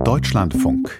Deutschlandfunk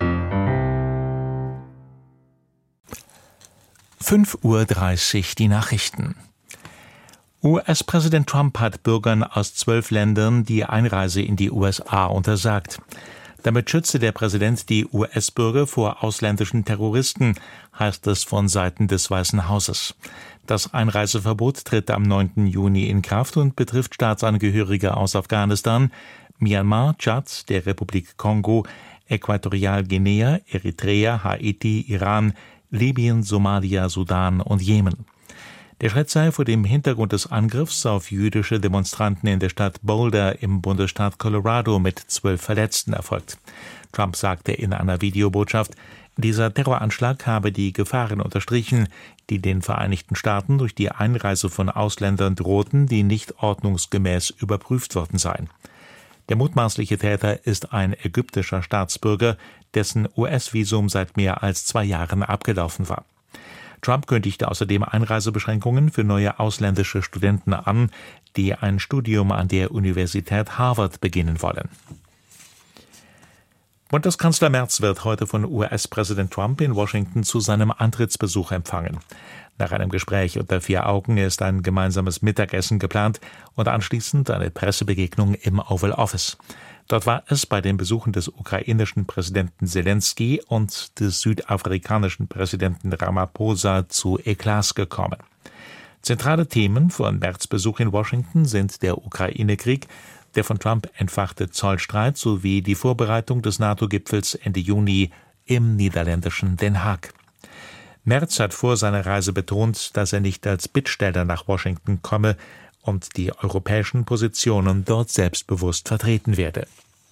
5:30 Uhr die Nachrichten. US-Präsident Trump hat Bürgern aus 12 Ländern die Einreise in die USA untersagt. Damit schütze der Präsident die US-Bürger vor ausländischen Terroristen, heißt es von Seiten des Weißen Hauses. Das Einreiseverbot tritt am 9. Juni in Kraft und betrifft Staatsangehörige aus Afghanistan, Myanmar, Tschad, der Republik Kongo, Äquatorialguinea, Eritrea, Haiti, Iran, Libyen, Somalia, Sudan und Jemen. Der Schritt sei vor dem Hintergrund des Angriffs auf jüdische Demonstranten in der Stadt Boulder im Bundesstaat Colorado mit 12 Verletzten erfolgt. Trump sagte in einer Videobotschaft, dieser Terroranschlag habe die Gefahren unterstrichen, die den Vereinigten Staaten durch die Einreise von Ausländern drohten, die nicht ordnungsgemäß überprüft worden seien. Der mutmaßliche Täter ist ein ägyptischer Staatsbürger, dessen US-Visum seit mehr als 2 Jahren abgelaufen war. Trump kündigte außerdem Einreisebeschränkungen für neue ausländische Studenten an, die ein Studium an der Universität Harvard beginnen wollen. Bundeskanzler Merz wird heute von US-Präsident Trump in Washington zu seinem Antrittsbesuch empfangen. Nach einem Gespräch unter 4 Augen ist ein gemeinsames Mittagessen geplant und anschließend eine Pressebegegnung im Oval Office. Dort war es bei den Besuchen des ukrainischen Präsidenten Zelensky und des südafrikanischen Präsidenten Ramaphosa zu Eklats gekommen. Zentrale Themen von Merz' Besuch in Washington sind der Ukraine-Krieg, der von Trump entfachte Zollstreit sowie die Vorbereitung des NATO-Gipfels Ende Juni im niederländischen Den Haag. Merz hat vor seiner Reise betont, dass er nicht als Bittsteller nach Washington komme und die europäischen Positionen dort selbstbewusst vertreten werde.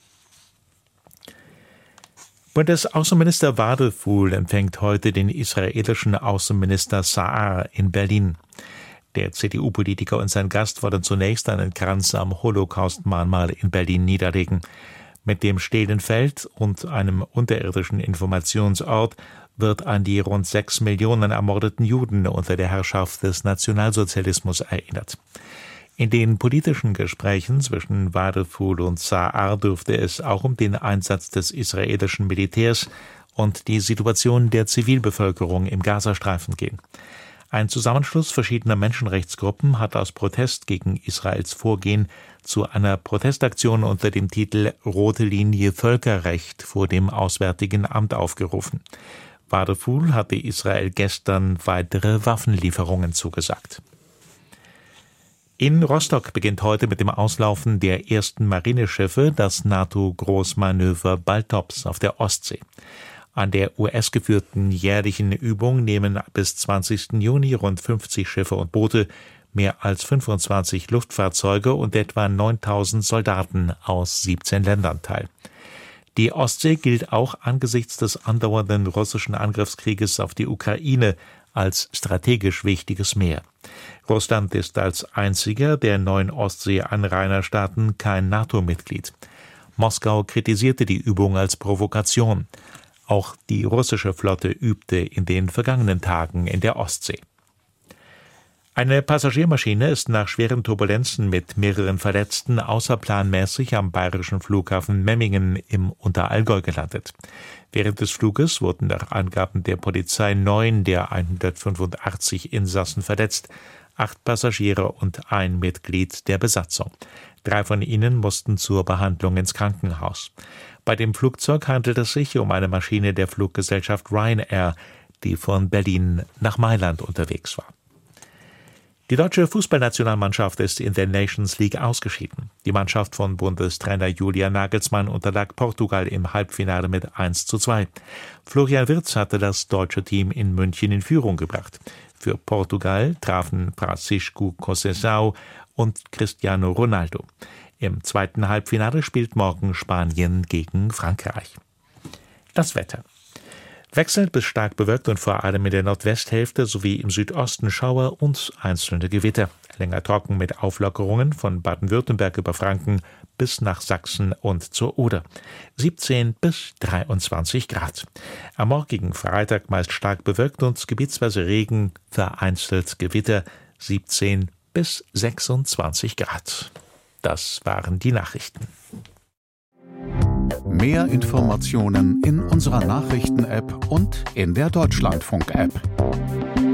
Bundesaußenminister Wadefuhl empfängt heute den israelischen Außenminister Sa'ar in Berlin. Der CDU-Politiker und sein Gast wollen zunächst einen Kranz am Holocaust-Mahnmal in Berlin niederlegen. Mit dem Stehlenfeld und einem unterirdischen Informationsort wird an die rund 6 Millionen ermordeten Juden unter der Herrschaft des Nationalsozialismus erinnert. In den politischen Gesprächen zwischen Wadefuhl und Sa'ar dürfte es auch um den Einsatz des israelischen Militärs und die Situation der Zivilbevölkerung im Gazastreifen gehen. Ein Zusammenschluss verschiedener Menschenrechtsgruppen hat aus Protest gegen Israels Vorgehen zu einer Protestaktion unter dem Titel »Rote Linie Völkerrecht« vor dem Auswärtigen Amt aufgerufen. Wadefuhl hatte Israel gestern weitere Waffenlieferungen zugesagt. In Rostock beginnt heute mit dem Auslaufen der ersten Marineschiffe das NATO-Großmanöver Baltops auf der Ostsee. An der US-geführten jährlichen Übung nehmen bis 20. Juni rund 50 Schiffe und Boote, mehr als 25 Luftfahrzeuge und etwa 9.000 Soldaten aus 17 Ländern teil. Die Ostsee gilt auch angesichts des andauernden russischen Angriffskrieges auf die Ukraine als strategisch wichtiges Meer. Russland ist als einziger der 9 Ostsee-Anrainerstaaten kein NATO-Mitglied. Moskau kritisierte die Übung als Provokation. Auch die russische Flotte übte in den vergangenen Tagen in der Ostsee. Eine Passagiermaschine ist nach schweren Turbulenzen mit mehreren Verletzten außerplanmäßig am bayerischen Flughafen Memmingen im Unterallgäu gelandet. Während des Fluges wurden nach Angaben der Polizei 9 der 185 Insassen verletzt, 8 Passagiere und ein Mitglied der Besatzung. 3 von ihnen mussten zur Behandlung ins Krankenhaus. Bei dem Flugzeug handelt es sich um eine Maschine der Fluggesellschaft Ryanair, die von Berlin nach Mailand unterwegs war. Die deutsche Fußballnationalmannschaft ist in der Nations League ausgeschieden. Die Mannschaft von Bundestrainer Julian Nagelsmann unterlag Portugal im Halbfinale mit 1:2. Florian Wirtz hatte das deutsche Team in München in Führung gebracht. Für Portugal trafen Francisco Conceição und Cristiano Ronaldo. Im zweiten Halbfinale spielt morgen Spanien gegen Frankreich. Das Wetter. Wechselnd bis stark bewölkt und vor allem in der Nordwesthälfte sowie im Südosten Schauer und einzelne Gewitter. Länger trocken mit Auflockerungen von Baden-Württemberg über Franken bis nach Sachsen und zur Oder. 17 bis 23 Grad. Am morgigen Freitag meist stark bewölkt und gebietsweise Regen, vereinzelt Gewitter. 17 bis 26 Grad. Das waren die Nachrichten. Mehr Informationen in unserer Nachrichten-App und in der Deutschlandfunk-App.